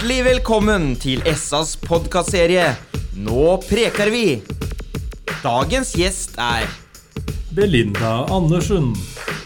Hjertelig velkommen til Essas podcastserie. Nå preker vi. Dagens gjest er Belinda Andersen.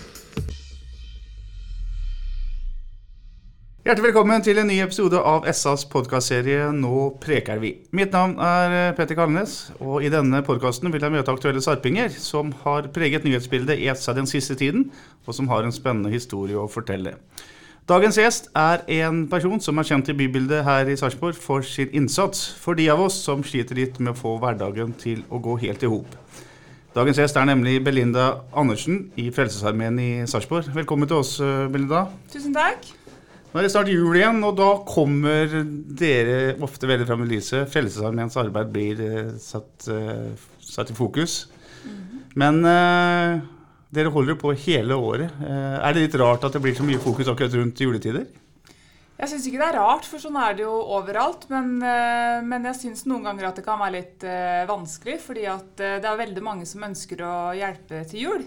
Hjertelig velkommen til en ny episode av Essas podcastserie Nå preker vi. Mitt navn er Petter Kalnes, og i denne podcasten vil jeg møte aktuelle sarpinger som har preget nyhetsbildet i Essa den siste tiden, og som har en spennende historie å fortelle. Dagens gjest er en person som er kjent i bybildet her i Sarpsborg for sin innsats, for de av oss som sliter litt med å få hverdagen til å gå helt i hop. Dagens gjest er nemlig Belinda Andersen i Frelsesarmeen i Sarpsborg. Velkommen til oss, Belinda. Tusen takk. Nå er det snart jul igjen, og da kommer dere ofte veldig frem i lyset. Frelsesarmeens arbeid blir satt i fokus. Men dere holder på hele året. Er det litt rart at det blir så mye fokus akkurat rundt juletider? Jeg synes ikke det er rart, for sånn er det jo overalt, men jeg synes noen ganger at det kan være litt vanskelig, fordi at det er veldig mange som ønsker å hjelpe til jul.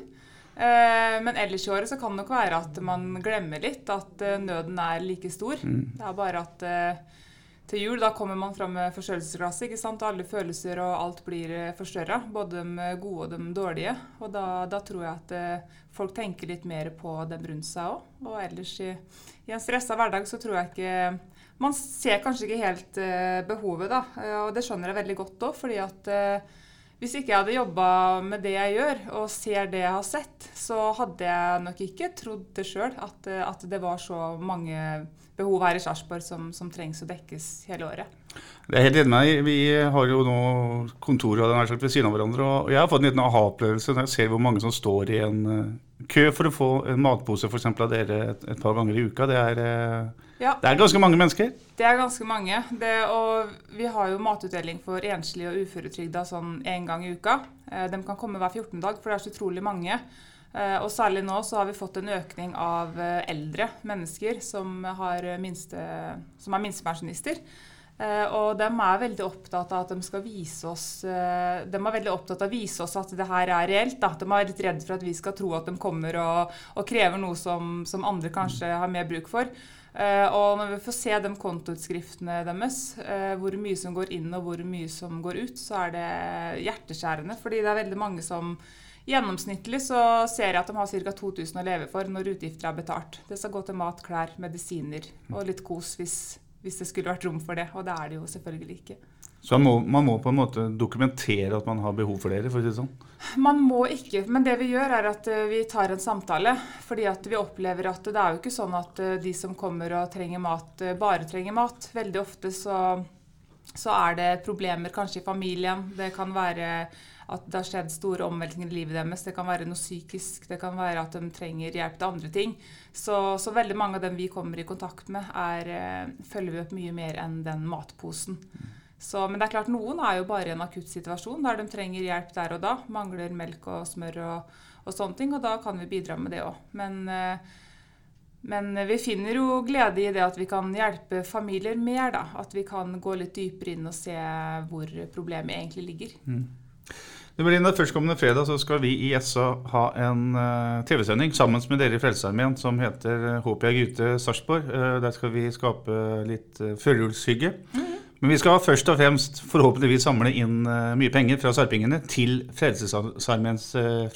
Men ellers i året så kan det nok være at man glemmer litt at nøden er like stor. Det er bare at til jul da kommer man frem med forstørrelsesglasset, ikke sant? Alle følelser og alt blir forstørret, både de gode og de dårlige. Og da tror jeg at folk tenker litt mer på dem rundt seg også. Og ellers i en stresset hverdag så tror jeg ikke, man ser kanskje ikke helt behovet da. Og det skjønner jeg veldig godt også, fordi at hvis ikke jeg hadde jobbet med det jeg gjør, og ser det jeg har sett, så hadde jeg nok ikke trodd det selv, at det var så mange behov her i Sarpsborg som trengs å dekkes hele året. Det er helt enig med meg. Vi har jo nå kontorer ved siden av hverandre, og jeg har fått en liten aha-opplevelse når jeg ser hvor mange som står i en kø for å få en matpose for eksempel av dere et par ganger i uka. Det er ganske mange mennesker. Det er ganske mange. Og vi har jo matutdeling for enslige og uføretrygda sånn en gang i uka. De kan komme hver 14 dag, for det er så utrolig mange. Og særlig nå så har vi fått en økning av eldre mennesker som er minstepensjonister. Og de er veldig opptatt av at de skal vise oss, at det her er reelt. Da. De er litt redd for at vi skal tro at de kommer og krever noe som andre kanskje har mer bruk for. Og når vi får se de kontoutskriftene deres, hvor mye som går inn og hvor mye som går ut, så er det hjerteskjærende, fordi det er veldig mange som gjennomsnittlig så ser jeg at de har ca. 2000 å leve for når utgifter er betalt. Det skal gå til mat, klær, medisiner og litt kos hvis det skulle vært rom for det, og det er det jo selvfølgelig ikke. Så man må på en måte dokumentere at man har behov for dere, for å si det sånn? Man må ikke, men det vi gjør er at vi tar en samtale, fordi at vi opplever at det er jo ikke sånn at de som kommer og trenger mat, bare trenger mat. Veldig ofte så er det problemer kanskje i familien. Det kan være at det har skjedd store omveltninger i livet deres. Det kan være noe psykisk, det kan være at de trenger hjelp til andre ting. Så veldig mange av dem vi kommer i kontakt med følger vi opp mye mer enn den matposen. Men det er klart, noen er jo bare i en akutt situasjon der de trenger hjelp der og da, mangler melk og smør og sånne ting, og da kan vi bidra med det også. Men vi finner jo glede i det at vi kan hjelpe familier mer da, at vi kan gå litt dypere inn og se hvor problemet egentlig ligger. Belinda, førstkommende fredag så skal vi i Essa ha en TV-sending sammen med dere i Frelsesarmeen som heter Håper jeg Gute Sarpsborg. Der skal vi skape litt førjulshygge. Men vi skal først og fremst forhåpentligvis samle inn mye penger fra sarpingene til Frelsesarmeens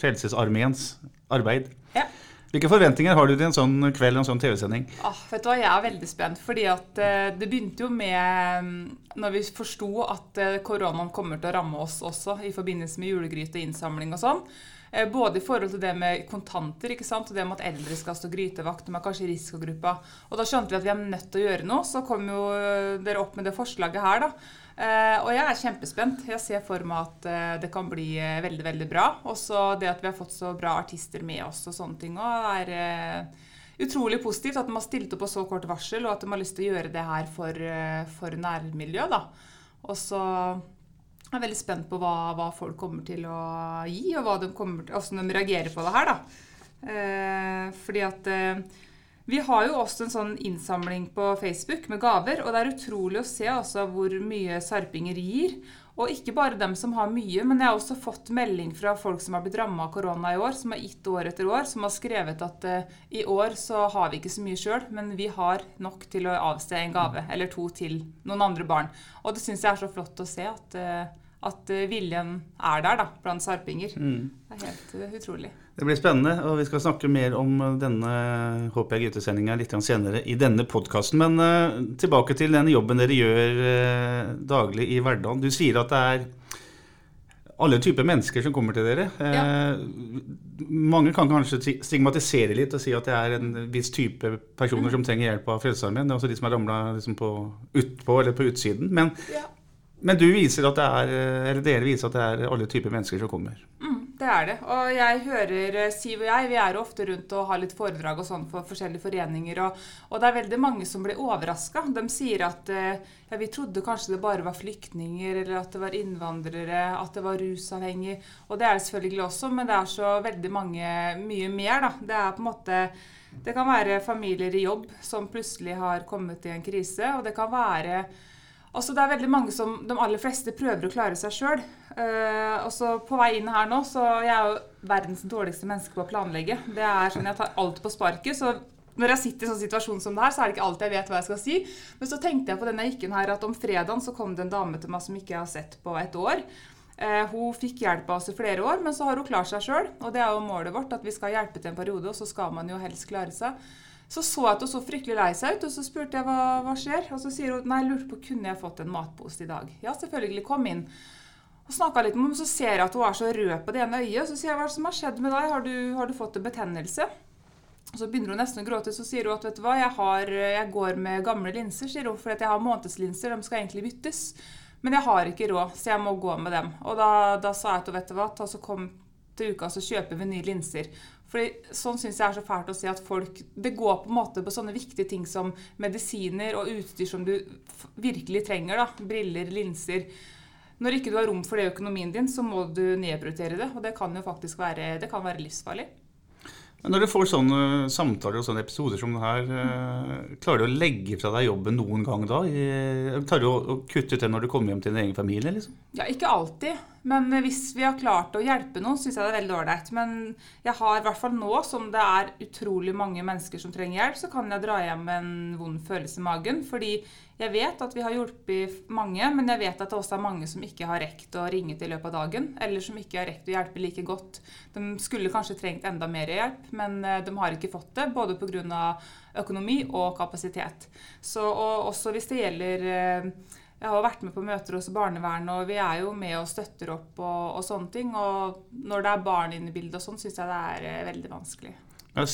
arbeid. Ja. Hvilke forventninger har du til en sånn kveld, en sånn TV-sending? Vet du hva, jeg er veldig spent, fordi at det begynte jo med, når vi forstod at koronaen kommer til å ramme oss også, i forbindelse med julegryte, innsamling og sånn, både i forhold til det med kontanter, ikke sant, og det med at eldre skal stå grytevakt, de er kanskje i risikogruppa, og da skjønte vi at vi er nødt til å gjøre noe, så kom jo dere opp med det forslaget her da, og jeg er kjempespent. Jeg ser for meg at det kan bli veldig, veldig bra, og så det at vi har fått så bra artister med oss og sånne ting, og utrolig positivt at de har stilt opp på så kort varsel, og at de har lyst til å gjøre det her for nærmiljø da, og så Jeg er veldig spent på hva folk kommer til å gi, og hvordan de reagerer på det her da. Fordi at vi har jo også en sånn innsamling på Facebook med gaver, og det er utrolig å se altså hvor mye sarpinger gir, Og ikke bare dem som har mye, men jeg har også fått melding fra folk som har blitt rammet av korona i år, som har gitt år etter år, som har skrevet at i år så har vi ikke så mye selv, men vi har nok til å avse en gave, eller 2 til noen andre barn. Og det synes jeg så flott å se at viljen der da, blant sarpinger. Det helt utrolig. Det blir spennende, og vi skal snakke mer om denne HPG-sendingen litt senere i denne podcasten. Men tilbake til den jobben dere gjør daglig i hverdagen. Du sier at det alle typer mennesker som kommer til dere. Mange kan kanskje stigmatisere litt og si at det en viss type personer som trenger hjelp av Frelsesarmeen. Det også de som ramlet liksom utpå eller på utsiden. Men du viser at dere viser at det alle typer mennesker som kommer. Det det. Og jeg hører Siv og jeg, vi jo ofte rundt og har litt foredrag og sånn for forskjellige foreninger, og det veldig mange som blir overrasket. De sier at vi trodde kanskje det bare var flyktninger, eller at det var innvandrere, at det var rusavhengig, og det det selvfølgelig også, men det så veldig mye mer da. Det på en måte, det kan være familier i jobb som plutselig har kommet i en krise, og det kan være altså det veldig mange som de aller fleste prøver å klare seg selv. Og så på vei inn her nå, så jeg jo verdens dårligste menneske på å planlegge. Det sånn, jeg tar alt på sparket, så når jeg sitter i sånn situasjon som det her, så det ikke alltid jeg vet hva jeg skal si. Men så tenkte jeg på denne ikken her, at om fredagen så kom det en dame til meg som ikke jeg har sett på et år. Hun fikk hjelp av oss i flere år, men så har hun klart seg selv, og det jo målet vårt, at vi skal hjelpe til en periode, og så skal man jo helst klare seg. Så at hun så fryktelig lei seg ut, og så spurte jeg hva skjer, og så sier hun, nei, jeg lurte på, kunne jeg fått en matpost i dag? Ja, selvfølgelig, kom inn. Og snakket litt med henne, så ser jeg at hun så rød på det ene øyet, og så sier jeg, hva som har skjedd med deg? Har du fått en betennelse? Og så begynner hun nesten å gråte, så sier hun at, vet du hva, jeg går med gamle linser, sier hun, for jeg har månedslinser, de skal egentlig byttes. Men jeg har ikke råd, så jeg må gå med dem. Og da sa jeg til, vet du hva, så kom til uka, så kjøper vi nye linser. Fordi sånn synes jeg så fælt å si at folk, det går på en måte på sånne viktige ting som medisiner og utstyr som du virkelig trenger da, briller, linser. Når ikke du har rom for det i økonomien din, så må du nedprioritere det, og det kan jo faktisk være livsfarlig. Når du får sånne samtaler og sånne episoder som det her, klarer du å legge fra deg jobben noen gang da? Tar du å kutte ut det når du kommer hjem til din egen familie, liksom? Ja, ikke alltid. Men hvis vi har klart å hjelpe noen, synes jeg det veldig dårlig. Men jeg har i hvert fall nå, som det utrolig mange mennesker som trenger hjelp, så kan jeg dra hjem med en vond følelse i magen, fordi jeg vet at vi har hjulpet mange, men jeg vet at det også mange som ikke har rekt å ringe til løpet av dagen, eller som ikke har rekt å hjelpe like godt. De skulle kanskje trengt enda mer hjelp, men de har ikke fått det, både på grunn av økonomi og kapasitet. Og også hvis det gjelder, jeg har vært med på møter hos barnevern, og vi jo med og støtter opp og sånne ting, og når det barn inne i bildet og sånn, synes jeg det veldig vanskelig. Jeg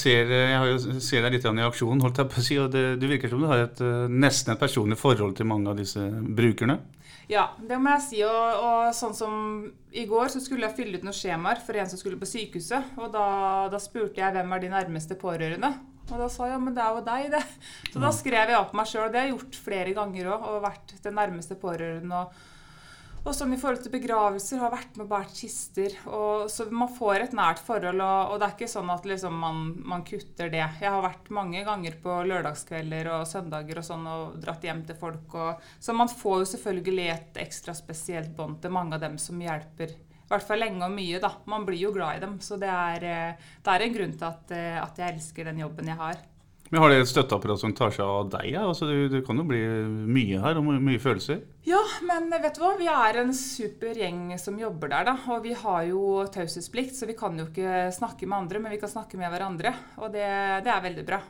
ser deg litt i aksjon, holdt jeg på å si, og det virker som du har nesten et personlig forhold til mange av disse brukerne. Ja, det må jeg si, og sånn som i går så skulle jeg fylle ut noen skjemaer for en som skulle på sykehuset, og da spurte jeg hvem de nærmeste pårørende, og da sa jeg, ja, men det jo deg det. Så da skrev jeg opp meg selv, og det har jeg gjort flere ganger også, og vært den nærmeste pårørende, og sånn i forhold til begravelser, har vært med bært kister, og så man får et nært forhold, og det ikke sånn at liksom man kutter det. Jeg har vært mange ganger på lørdagskvelder og søndager og sånn, og dratt hjem til folk, så man får jo selvfølgelig et ekstra spesielt bånd til mange av dem som hjelper, i hvert fall lenge og mye da. Man blir jo glad i dem, så det en grunn til at jeg elsker den jobben jeg har. Men har dere et støtteapparat som tar seg av deg? Ja? Altså, det kan jo bli mye her, og mye følelser. Ja, men vet du hva? Vi en super gjeng som jobber der da, og vi har jo taushetsplikt, så vi kan jo ikke snakke med andre, men vi kan snakke med hverandre, og det veldig bra.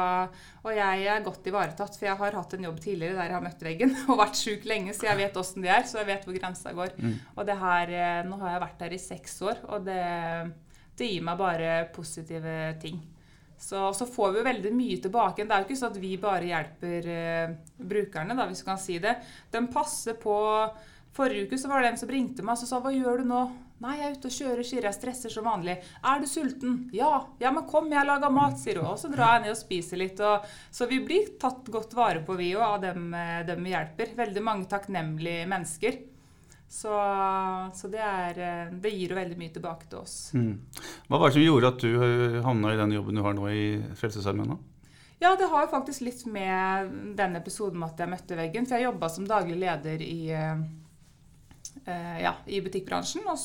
Og jeg godt ivaretatt, for jeg har hatt en jobb tidligere der jeg har møtt veggen, og vært syk lenge, så jeg vet hvordan det så jeg vet hvor grensen går. Og det her, nå har jeg vært der i 6 år, og det gir meg bare positive ting. Så får vi jo veldig mye tilbake. Det jo ikke sånn at vi bare hjelper brukerne, da, hvis vi kan si det. De passer på. Forrige uke så var det en som ringte meg og sa, hva gjør du nå? Nei, jeg ute og kjører, sier jeg stresser som vanlig. Du sulten? Ja, men kom, jeg lager mat, sier hun. Og så drar jeg ned og spiser litt. Så vi blir tatt godt vare på vi av dem vi hjelper. Veldig mange takknemlige mennesker. Så det gir jo veldig mye tilbake til oss. Hva var det som gjorde at du havnet i den jobben du har nå i Frelsesarmeen da? Ja, det har jo faktisk litt med den episoden med at jeg møtte veggen, for jeg jobbet som daglig leder i butikkbransjen, og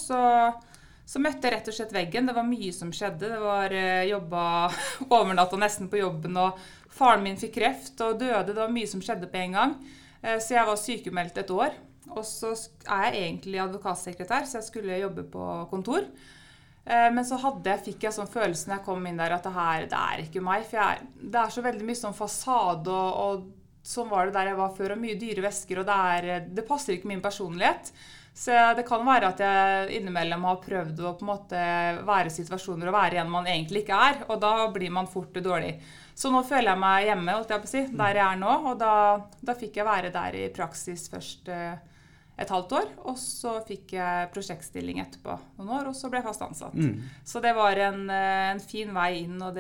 så møtte jeg rett og slett veggen. Det var mye som skjedde. Det var jobbet overnatt og nesten på jobben, og faren min fikk kreft og døde. Det var mye som skjedde på en gang. Så jeg var sykemeldt et år. Og så jeg egentlig advokatsekretær, så jeg skulle jobbe på kontor. Men så fikk jeg sånn følelse når jeg kom inn der at det ikke meg. For det så veldig mye sånn fasade, og sånn var det der jeg var før, og mye dyre vesker, og det passer ikke min personlighet. Så det kan være at jeg innimellom har prøvd å på en måte være i situasjoner og være en man egentlig ikke og da blir man fort dårlig. Så nå føler jeg meg hjemme, holdt jeg på å si, der jeg nå, og da fikk jeg være der i praksis først et halvt år, og så fikk jeg prosjektstilling etterpå noen år, og så ble jeg fast ansatt. Så det var en fin vei inn, og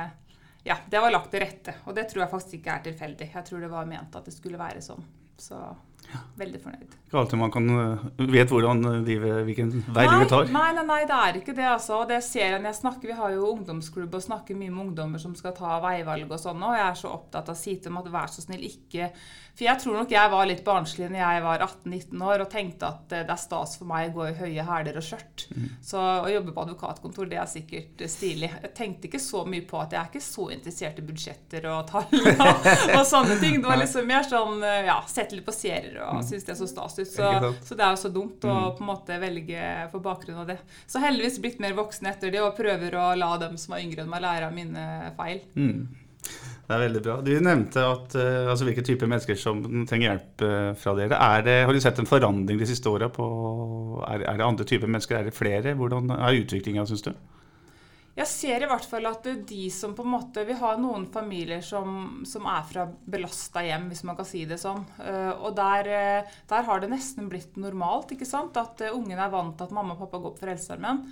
det var lagt til rette, og det tror jeg faktisk ikke tilfeldig. Jeg tror det var ment at det skulle være sånn, så veldig fornøyd. Ikke alltid man vet hvilken vei livet tar. Nei, det ikke det altså. Det ser jeg når jeg snakker. Vi har jo ungdomsklubb og snakker mye med ungdommer som skal ta veivalg og sånn, og jeg så opptatt av å si til dem at vær så snill ikke. For jeg tror nok jeg var litt barnslig når jeg var 18-19 år og tenkte at det stas for meg å gå i høye hæler og skjørt. Så å jobbe på advokatkontor, det sikkert stilig. Jeg tenkte ikke så mye på at jeg ikke så interessert i budsjetter og tall og sånne ting. Det var liksom mer sånn, sette litt på serier og synes det så stas ut. Så det jo så dumt å på en måte velge for bakgrunn av det. Så heldigvis blitt mer voksen etter det, og prøver å la dem som yngre enn meg lære av mine feil. Det veldig bra. Du nevnte at hvilke typer mennesker som trenger hjelp fra dere. Har du sett en forandring de siste årene på, det andre typer mennesker? Det flere? Hvordan utviklingen, synes du? Jeg ser i hvert fall at de som på en måte, vi har noen familier som fra belastet hjem, hvis man kan si det sånn. Og der har det nesten blitt normalt, ikke sant? At ungen vant til at mamma og pappa går på Frelsesarmeen.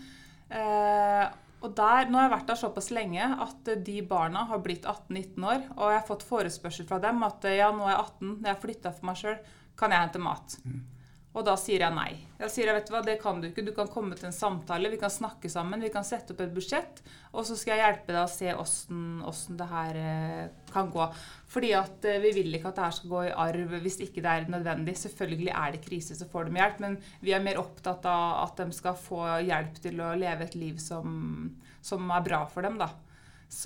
Og nå har jeg vært der såpass lenge at de barna har blitt 18-19 år, og jeg har fått forespørsel fra dem at nå jeg 18, når jeg flyttet for meg selv, kan jeg hente mat. Og da sier jeg nei. Jeg sier, vet du hva, det kan du ikke. Du kan komme til en samtale, vi kan snakke sammen, vi kan sette opp et budsjett, og så skal jeg hjelpe deg å se hvordan det her kan gå. Fordi at vi vil ikke at det her skal gå i arv hvis ikke det nødvendig. Selvfølgelig det krise, så får de hjelp, men vi mer opptatt av at de skal få hjelp til å leve et liv som bra for dem, da. Så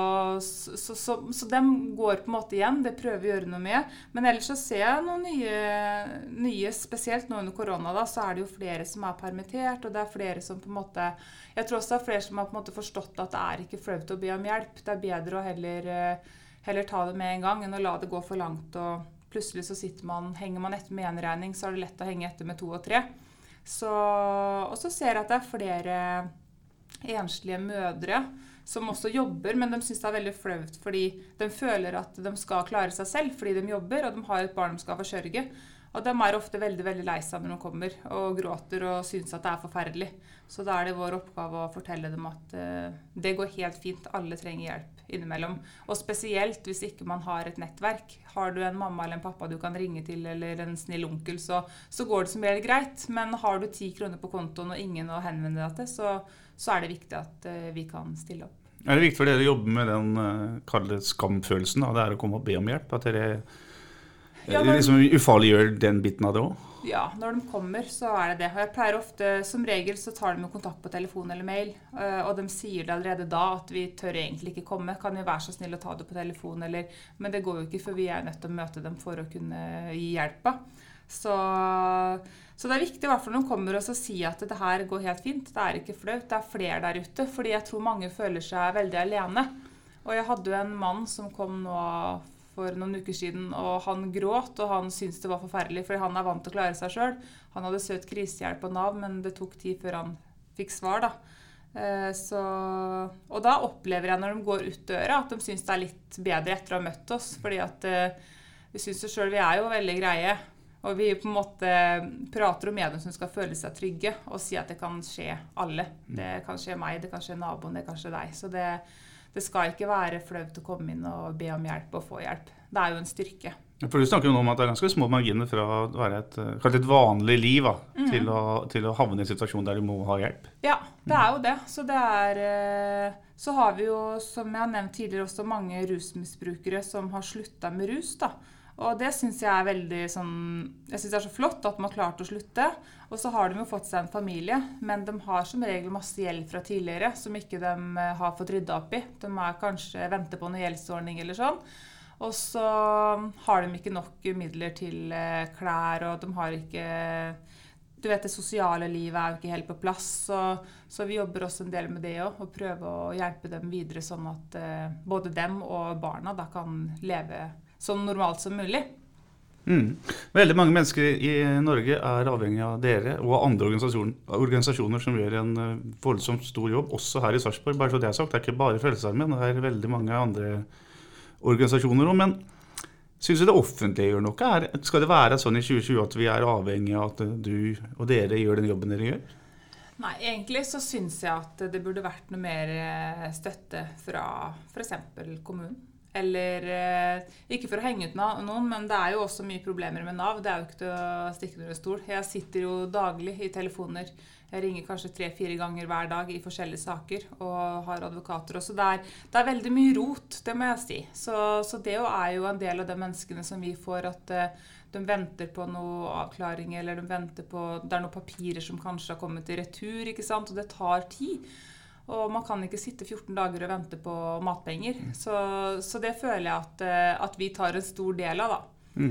dem går på en måte igjen, det prøver vi å gjøre noe med. Men ellers så ser jeg noen nye, spesielt nå under korona da, så det jo flere som permittert, og det flere som på en måte, jeg tror også det flere som har på en måte forstått at det ikke flaut å be om hjelp. Det bedre å heller ta det med en gang, enn å la det gå for langt, og plutselig så henger man etter med en regning, så det lett å henge etter med 2 og 3. Og så ser jeg at det flere enslige mødre, som også jobber, men de synes det veldig flaut fordi de føler at de skal klare seg selv fordi de jobber, og de har et barn de skal forsørge. Og de ofte veldig, veldig lei seg når de kommer og gråter og synes at det forferdelig. Så da det vår oppgave å fortelle dem at det går helt fint, alle trenger hjelp innimellom. Og spesielt hvis ikke man har et nettverk. Har du en mamma eller en pappa du kan ringe til, eller en snill onkel, så går det som helt greit. Men har du 10 kroner på kontoen og ingen å henvende deg til, så det viktig at vi kan stille opp. Det viktig for dere å jobbe med den skamfølelsen, det å komme og be om hjelp? At dere liksom ufarliggjør den biten av det også? Ja, når de kommer så det det. Og jeg pleier ofte, som regel så tar de kontakt på telefon eller mail, og de sier det allerede da at vi tør egentlig ikke komme. Kan vi være så snill å ta det på telefon, men det går jo ikke, for vi nødt til å møte dem for å kunne gi hjelpa. Så det viktig i hvert fall når de kommer og sier at det her går helt fint. Det ikke flaut, det flere der ute, fordi jeg tror mange føler seg veldig alene. Og jeg hadde jo en mann som kom nå for noen uker siden, og han gråt, og han syntes det var forferdelig, fordi han vant til å klare seg selv. Han hadde søkt krisehjelp på NAV, men det tok tid før han fikk svar da. Og da opplever jeg når de går ut døra at de synes det litt bedre etter å ha møtt oss, fordi at vi synes jo selv vi jo veldig greie, og vi på en måte prater om dem som skal føle seg trygge, og si at det kan skje alle. Det kan skje meg, det kan skje naboen, det kan skje deg. Så det skal ikke være flaut å komme inn og be om hjelp og få hjelp. Det jo en styrke. For du snakker jo om at det ganske små marginer fra å være et vanlig liv til å havne i en situasjon der du må ha hjelp. Ja, det jo det. Så har vi jo, som jeg har nevnt tidligere, også mange rusmisbrukere som har sluttet med rus da. Og det synes jeg veldig sånn, jeg synes det så flott at de har klart å slutte. Og så har de jo fått seg en familie, men de har som regel masse gjeld fra tidligere, som ikke de har fått ryddet opp i. De kanskje venter på noen gjeldsordning eller sånn. Og så har de ikke nok midler til klær, og de har ikke... Du vet, det sosiale livet jo ikke helt på plass, så vi jobber også en del med det også, og prøver å hjelpe dem videre sånn at både dem og barna da kan leve så normalt som mulig. Veldig mange mennesker i Norge avhengig av dere og andre organisasjoner som gjør en voldsomt stor jobb, også her i Sarpsborg. Bare så det sagt, det ikke bare Frelsesarmeen, det veldig mange andre organisasjoner også, men synes du det offentlige gjør noe? Skal det være sånn i 2020 at vi avhengig av at du og dere gjør den jobben dere gjør? Nei, egentlig så synes jeg at det burde vært noe mer støtte fra for eksempel kommunen. Eller, ikke for å henge ut noen, men det jo også mye problemer med NAV. Det jo ikke til å stikke under en stol. Jeg sitter jo daglig i telefoner. Jeg ringer kanskje 3-4 ganger hver dag i forskjellige saker, og har advokater også. Det veldig mye rot, det må jeg si. Så det jo jo en del av de menneskene som vi får, at de venter på noe avklaring, eller de venter på, det noen papirer som kanskje har kommet i retur, ikke sant? Og det tar tid. Og man kan ikke sitte 14 dager og vente på matpenger. Så det føler jeg at vi tar en stor del av da.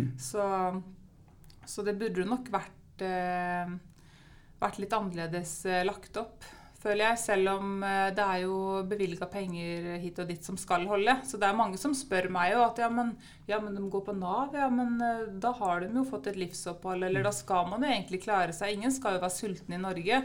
Så det burde nok vært litt annerledes lagt opp, føler jeg. Selv om det jo bevilget penger hit og dit som skal holde. Så det mange som spør meg jo at ja, men de går på NAV, ja, men da har de jo fått et livsopphold, eller da skal man jo egentlig klare seg. Ingen skal jo være sulten i Norge.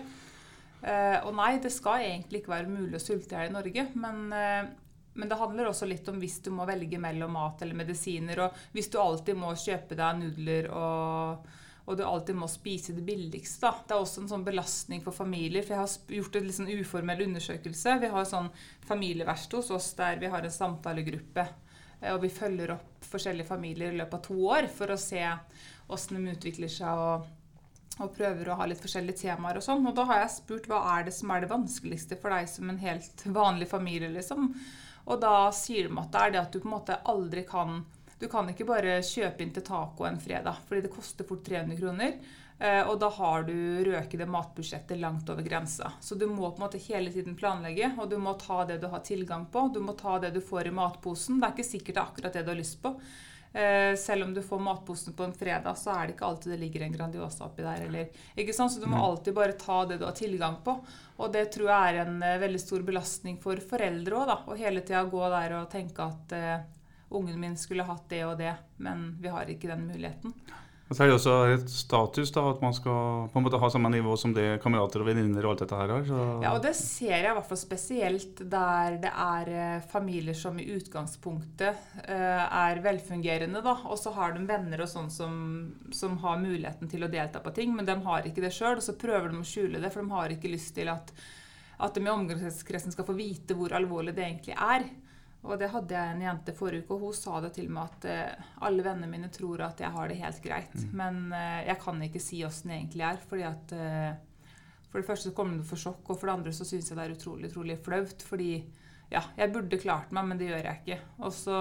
Og nei, det skal egentlig ikke være mulig å sulte her i Norge, men det handler også litt om hvis du må velge mellom mat eller medisiner, og hvis du alltid må kjøpe deg nudler, og du alltid må spise det billigste. Da. Det også en sånn belastning for familier, for jeg har gjort en litt sånn uformell undersøkelse. Vi har sånn familieverksted hos oss der vi har en samtalegruppe, og vi følger opp forskjellige familier i løpet av 2 år for å se hvordan de utvikler seg, og prøver å ha litt forskjellige temaer og sånn. Og da har jeg spurt hva det som det vanskeligste for deg som en helt vanlig familie, liksom. Og da sier de at det at du på en måte aldri kan, du kan ikke bare kjøpe inn til taco en fredag, fordi det koster fort 300 kroner, og da har du røket matbudsjettet langt over grensa. Så du må på en måte hele tiden planlegge, og du må ta det du har tilgang på, du må ta det du får i matposen. Det ikke sikkert akkurat det du har lyst på. Selv om du får matposen på en fredag, så det ikke alltid det ligger en Grandiosa oppi der, eller, ikke sant? Så du må alltid bare ta det du har tilgang på, og det tror jeg en veldig stor belastning for foreldre også, da, og hele tiden gå der og tenke at ungen min skulle hatt det og det, men vi har ikke den muligheten. Og så det også et status da, at man skal på en måte ha samme nivå som det kamerater og venninner og alt dette her har. Så... Ja, og det ser jeg i hvert fall spesielt der det familier som i utgangspunktet velfungerende da, og så har de venner og sånn som har muligheten til å delta på ting, men de har ikke det selv, og så prøver de å skjule det, for de har ikke lyst til at de i omgangskretsen skal få vite hvor alvorlig det egentlig Og det hadde jeg en jente forrige uke, og hun sa det til meg at alle vennene mine tror at jeg har det helt greit. Men jeg kan ikke si hvordan det egentlig fordi at for det første så kommer det for sjokk, og for det andre så synes jeg det utrolig, utrolig flaut, fordi ja, jeg burde klart meg, men det gjør jeg ikke.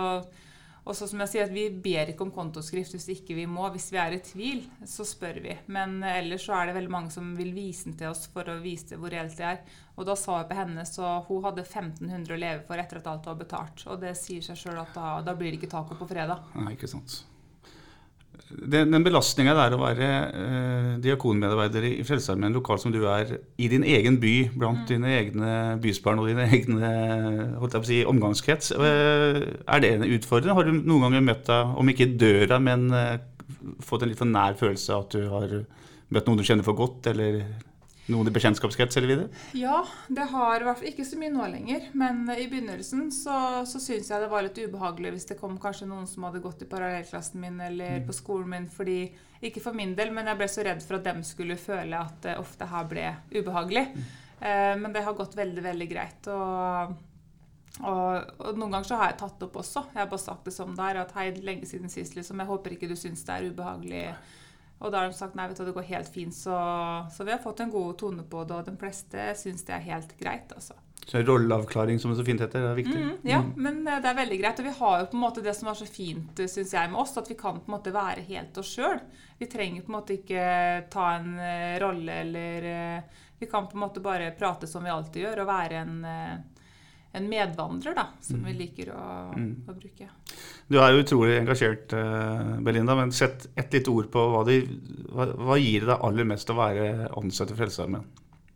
Og så som jeg sier, at vi ber ikke om kontoskrift hvis ikke vi må. Hvis vi i tvil, så spør vi. Men ellers så det veldig mange som vil vise den til oss for å vise hvor reelt det Og da sa jeg på henne, så hun hadde 1500 å leve for etter at alt var betalt. Og det sier seg selv at da blir det ikke taco på fredag. Nei, ikke sant. Den belastningen å være diakonmedarbeider i Frelsesarmeen lokalt som du i din egen by, blant dine egne bysbarn og dine egne omgangskrets, det en utfordring? Har du noen ganger møtt deg, om ikke i døra, men fått en litt for nær følelse av at du har møtt noen du kjenner for godt, eller noen i bekjentskapskrets eller videre? Ja, det har i hvert fall ikke så mye nå lenger, men i begynnelsen så synes jeg det var litt ubehagelig hvis det kom kanskje noen som hadde gått i parallellklassen min eller på skolen min, fordi, ikke for min del, men jeg ble så redd for at dem skulle føle at ofte her ble ubehagelig. Men det har gått veldig, veldig greit, og noen ganger så har jeg tatt opp også. Jeg har bare sagt det som det at hei, lenge siden sist, liksom, jeg håper ikke du synes det ubehagelig. Og da har de sagt, nei, vet du, det går helt fint, så vi har fått en god tone på det, og de fleste synes det helt greit, altså. Så rolleavklaring, som det så fint heter, det viktig. Ja, men det veldig greit. Og vi har jo på en måte det som var så fint, synes jeg, med oss, at vi kan på en måte være helt oss selv. Vi trenger på en måte ikke ta en rolle, eller vi kan på en måte bare prate som vi alltid gjør, og være en medvandrer, da, som vi liker å bruke. Du jo utrolig engasjert, Belinda, men sett et litt ord på hva gir det deg aller mest å være ansatt i Frelsesarmeen?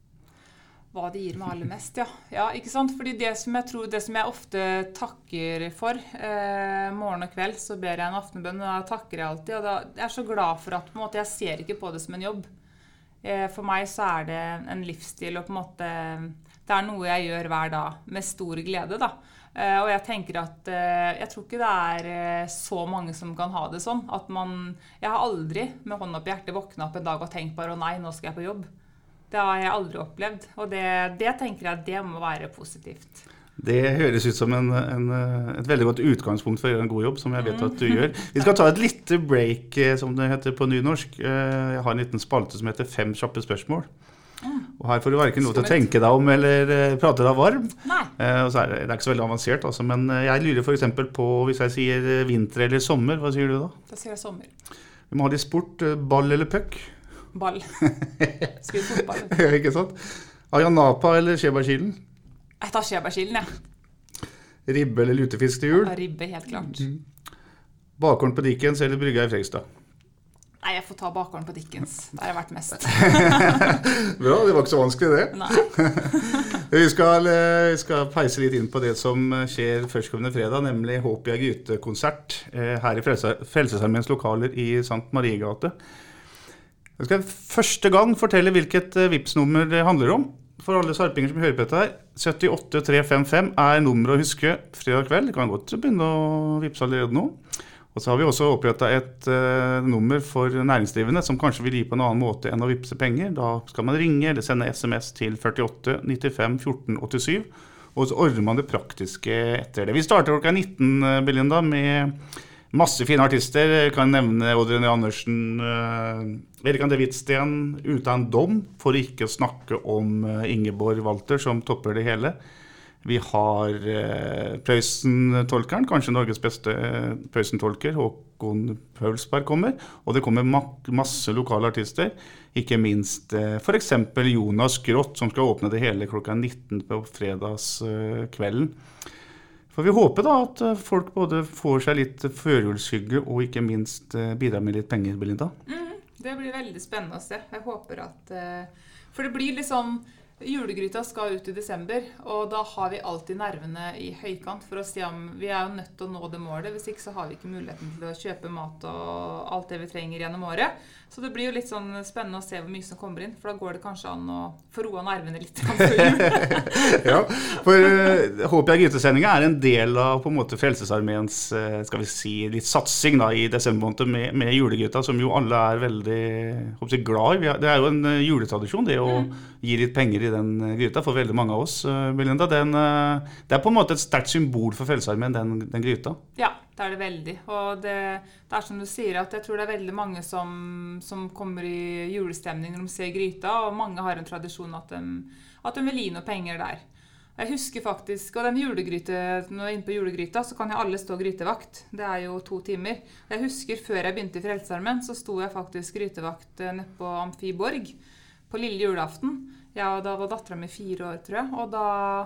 Hva det gir meg aller mest, ja. Ja, ikke sant? Fordi det som jeg ofte takker for, morgen og kveld, så ber jeg en aftenbønn, og da takker jeg alltid, og jeg så glad for at på en måte, jeg ser ikke på det som en jobb. For meg så det en livsstil, og på en måte, det noe jeg gjør hver dag, med stor glede, da. Og jeg tenker at, jeg tror ikke det så mange som kan ha det sånn, at jeg har aldri med hånden opp i hjertet våknet opp en dag og tenkt bare, å nei, nå skal jeg på jobb. Det har jeg aldri opplevd, og det tenker jeg at det må være positivt. Det høres ut som et veldig godt utgangspunkt for å gjøre en god jobb, som jeg vet at du gjør. Vi skal ta et lite break, som det heter på nynorsk. Jeg har en liten spalte som heter 5 kjappe spørsmål. Og her får du hverken lov til å tenke deg om eller prate deg varm. Nei. Og så det ikke så veldig avansert, altså. Men jeg lurer for eksempel på, hvis jeg sier vinter eller sommer, hva sier du da? Da sier jeg sommer. Vi må ha litt sport, ball eller puck? Ball. Spill fotball. Ikke sant? Ayanapa eller Skjebergkilen? Jeg tar Skjebergkilen, ja. Ribbe eller lutefisk til jul? Ribbe, helt klart. Bakgården på Dickens eller brygga i Fredrikstad? Nei, jeg får ta bakgården på Dickens. Der har jeg vært mest. Bra, det var ikke så vanskelig det. Nei. Vi skal peise litt inn på det som skjer førstkommende fredag, nemlig Håpia Gryte-konsert her i Frelsesarmeens lokaler i Sankt Mariegate. Jeg skal første gang fortelle hvilket Vipps-nummer det handler om. For alle sarpinger som hører på dette her, 78355 nummeret å huske fredag kveld. Det kan godt begynne å vippse allerede nå. Og så har vi også opprettet et nummer for næringsdrivende som kanskje vil gi på en annen måte enn å vippse penger. Da skal man ringe eller sende SMS til 48 95 14 87, og så ordner man det praktiske etter det. Vi starter klokka 19, Belinda, med masse fine artister. Jeg kan nevne Odd René Andersen, Erik André Hvitsten, Uten dom, for ikke å snakke om Ingeborg Walter som topper det hele. Vi har Prøysen-tolkeren, kanskje Norges beste Prøysen-tolker, Håkon Paulsberg kommer, og det kommer masse lokale artister, ikke minst for eksempel Jonas Grott, som skal åpne det hele klokka 19 på fredagskvelden. For vi håper da at folk både får seg litt førjulshygge og ikke minst bidrar med litt penger, Belinda. Det blir veldig spennende å se. Jeg håper at... For det blir liksom... Julegryta skal ut i desember, og da har vi alltid nervene i høykant for å si om vi jo nødt til å nå det målet. Hvis ikke så har vi ikke muligheten til å kjøpe mat og alt det vi trenger gjennom året. Så det blir jo litt sånn spennende å se hvor mye som kommer inn, for da går det kanskje an å få roa nervene litt før jul. Ja, for Håpia Gryte-sendinga en del av på en måte Frelsesarmeens, skal vi si, litt satsing da, i desembermåned med julegryta, som jo alle veldig glad i. Det jo en juletradisjon, det å gi litt penger i den gryta for veldig mange av oss, Belinda. Det på en måte et sterkt symbol for Frelsesarmeen, den gryta. Ja, det det veldig. Og det som du sier, at jeg tror det veldig mange som kommer i julestemning når de ser gryta, og mange har en tradisjon at de vil gi noe penger der. Jeg husker faktisk, og den julegryte, når jeg inne på julegryta, så kan jo alle stå grytevakt. Det jo 2 timer. Jeg husker før jeg begynte i Frelsesarmeen, så sto jeg faktisk grytevakt nede på Amfi Borg på lille julaften. Ja, og da var datteren min 4 år, tror jeg. Og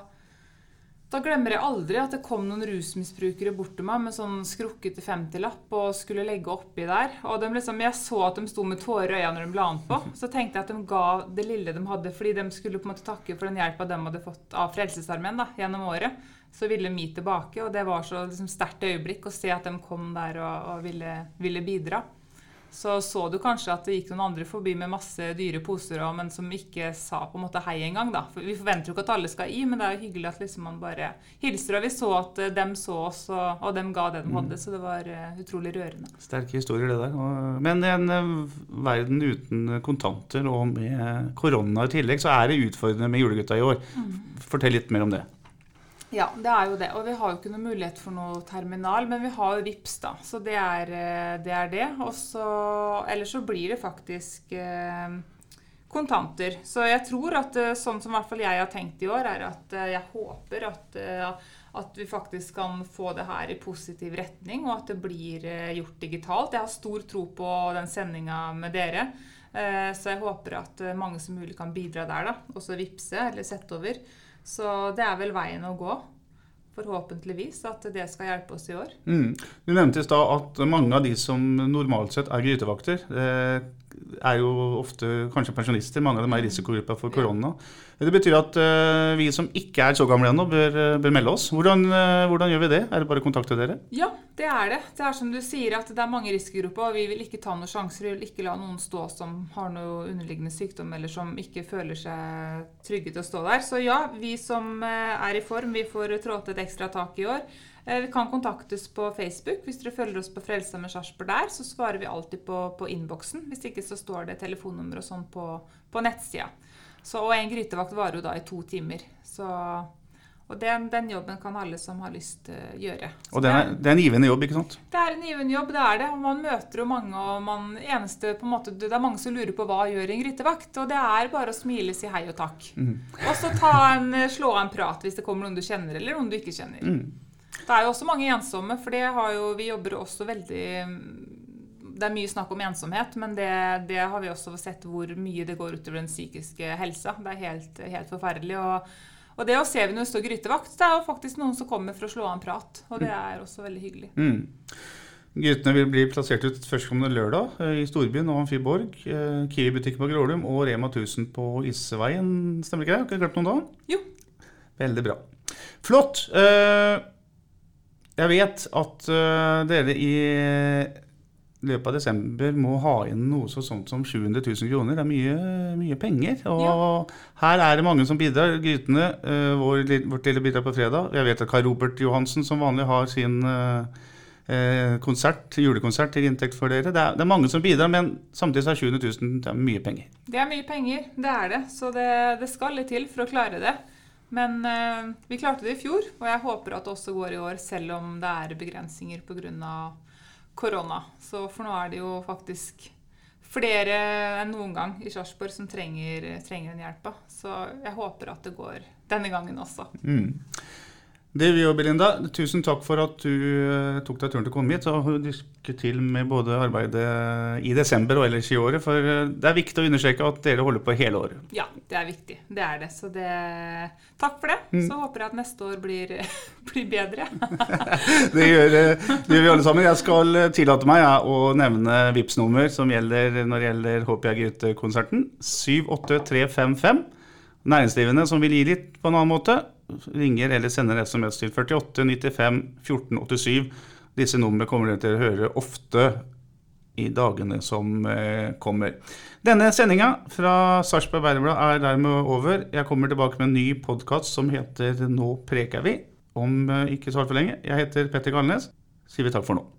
da glemmer jeg aldri at det kom noen rusmisbrukere bort til meg med sånn skrukkete 50-lapp og skulle legge oppi der. Og jeg så at de sto med tårer i øynene når de la an på. Så tenkte jeg at de ga det lille de hadde, fordi de skulle på en måte takke for den hjelpen de hadde fått av Frelsesarmeen da, gjennom året. Så ville de gi tilbake, og det var så sterkt øyeblikk å se at de kom der og ville bidra. Så du kanskje at det gikk noen andre forbi med masse dyre poser, men som ikke sa på en måte hei en gang da. For vi forventer jo ikke at alle skal i, men det jo hyggelig at liksom man bare hilser, og vi så at dem så oss, og dem ga det de hadde, så det var utrolig rørende. Sterke historier det der. Men i en verden uten kontanter og med korona i tillegg, så det utfordrende med julegutta i år. Fortell litt mer om det. Ja, det jo det, og vi har jo ikke noen mulighet for noe terminal, men vi har jo Vipps da, så det det. Og så, ellers så blir det faktisk kontanter. Så jeg tror at sånn som I hvert fall jeg har tenkt I år, at jeg håper at vi faktisk kan få det her I positiv retning, og at det blir gjort digitalt. Jeg har stor tro på den sendingen med dere, så jeg håper at mange som mulig kan bidra der da, også vipse eller sette over. Så det vel veien å gå. Forhåpentligvis at det skal hjelpe oss I år. Du nevnte I sted at mange av de som normalt sett grytevakter, jo ofte kanskje pensjonister, mange av dem I risikogruppa for korona. Det betyr at vi som ikke så gamle ennå bør melde oss. Hvordan gjør vi det? Det bare å kontakte dere? Ja, det det. Det som du sier at det mange risikogrupper, og vi vil ikke ta noen sjanser, vi vil ikke la noen stå som har noe underliggende sykdom, eller som ikke føler seg trygge til å stå der. Så ja, vi som I form, vi får trådt et ekstra tak I år. Vi kan kontaktes på Facebook. Hvis dere følger oss på Frelsesarmeen Sarpsborg der, så svarer vi alltid på innboksen. Hvis ikke så står det telefonnummer og sånn på nettsida. Og en grytevakt varer jo da I 2 timer. Og den jobben kan alle som har lyst gjøre. Så og det en givende jobb, ikke sant? Det en givende jobb, det det. Og man møter jo mange, og på en måte, det mange som lurer på hva gjør en grytevakt. Og det bare å smile, si hei og takk. Og så slå en prat hvis det kommer noen du kjenner, eller noen du ikke kjenner. Det jo også mange ensomme, for vi jobber også veldig, det mye snakk om ensomhet, men det har vi også sett hvor mye det går utover den psykiske helsa. Det helt forferdelig, og det å se vi når det står grytevakt, det jo faktisk noen som kommer for å slå en prat, og det også veldig hyggelig. Grytene vil bli plassert ut førstkommende lørdag I Storbyen og Amfi Borg, Kiwi-butikk på Grålum og Rema 1000 på Isseveien, stemmer ikke det? Har ikke glemt noen da? Jo. Veldig bra. Flott! Jeg vet at dere I løpet av desember må ha inn noe sånt som 700 000 kroner. Det mye penger, og her det mange som bidrar. Grytene, vårt lille bidrag på fredag. Jeg vet at Karl Robert Johansen som vanlig har sin julekonsert til inntekt for dere. Det mange som bidrar, men samtidig 700 000, det mye penger. Det mye penger, det det. Så det skal litt til for å klare det. Men vi klarte det I fjor, og jeg håper at det også går I år, selv om det begrensninger på grunn av korona. Så for nå det jo faktisk flere enn noen gang I Sarpsborg som trenger en hjelp. Så jeg håper at det går denne gangen også. Det vi gjør, Belinda. Tusen takk for at du tok deg turen til å komme hit, og lykke til med både arbeidet I desember og ellers I året, for det viktig å understreke at dere holder på hele året. Ja, det viktig. Det det. Så takk for det. Så håper jeg at neste år blir bedre. Det gjør vi alle sammen. Jeg skal tillate meg å nevne Vipps-nummer som gjelder når det gjelder HPA Gryte-konserten. 78355. Næringsdrivende som vil gi litt på en annen måte, ringer eller sender SMS til 48 95 14 87. Disse numrene kommer dere til å høre ofte I dagene som kommer. Denne sendingen fra Sarpsborg Arbeiderblad dermed over. Jeg kommer tilbake med en ny podcast som heter Nå preker vi, om ikke så alt for lenge. Jeg heter Petter Galnes. Sier vi takk for nå.